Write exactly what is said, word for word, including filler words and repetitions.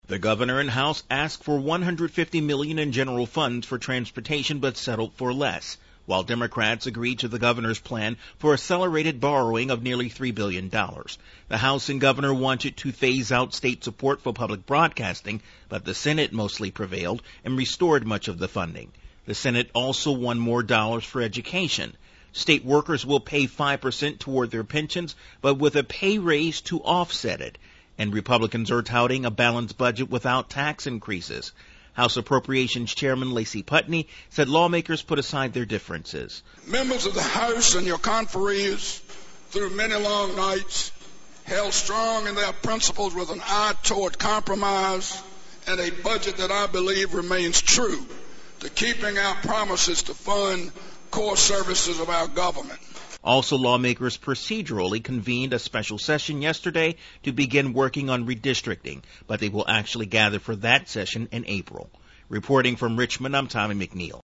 The governor and House asked for one hundred fifty million dollars in general funds for transportation but settled for less, while Democrats agreed to the governor's plan for accelerated borrowing of nearly three billion dollars. The House and governor wanted to phase out state support for public broadcasting, but the Senate mostly prevailed and restored much of the funding. The Senate also won more dollars for education. State workers will pay five percent toward their pensions, but with a pay raise to offset it. And Republicans are touting a balanced budget without tax increases. House Appropriations Chairman Lacey Putney said lawmakers put aside their differences. Members of the House and your conferees, through many long nights, held strong in their principles with an eye toward compromise and a budget that I believe remains true to keeping our promises to fund core services of our government. Also, lawmakers procedurally convened a special session yesterday to begin working on redistricting, but they will actually gather for that session in April. Reporting from Richmond, I'm Tommy McNeil.